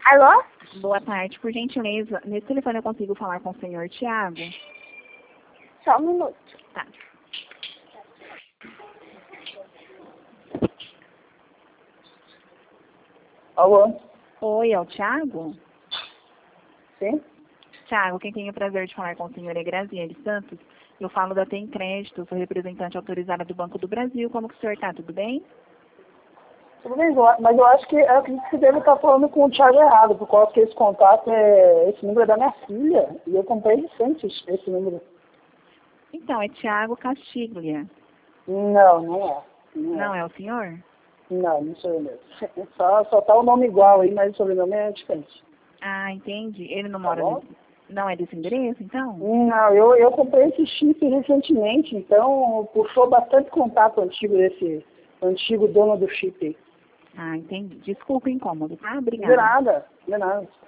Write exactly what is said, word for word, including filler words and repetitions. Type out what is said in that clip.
Alô? Boa tarde, por gentileza. Nesse telefone eu consigo falar com o senhor Tiago? Só um minuto. Tá. Alô? Oi, é o Tiago? Sim? Tiago, quem tem o prazer de falar com o senhor é Graziele Santos. Eu falo da Tem Crédito, sou representante autorizada do Banco do Brasil. Como que o senhor está? Tudo bem? Tudo bem, mas eu acho que eu acredito que você deve estar falando com o Thiago errado, por causa que esse contato é. Esse número é da minha filha. E eu comprei recente esse número. Então, é Tiago Castiglia. Não, não é. Não, Não é. é o senhor? Não, não sou eu mesmo. Só, só tá o nome igual aí, mas o sobrenome é diferente. Ah, entendi. Ele não Tá mora bom? nesse... Não é desse endereço, então? Não, eu, eu comprei esse chip recentemente, então puxou bastante contato antigo desse antigo dono do chip. Ah, entendi. Desculpa o incômodo, tá? De Obrigada. nada, de nada.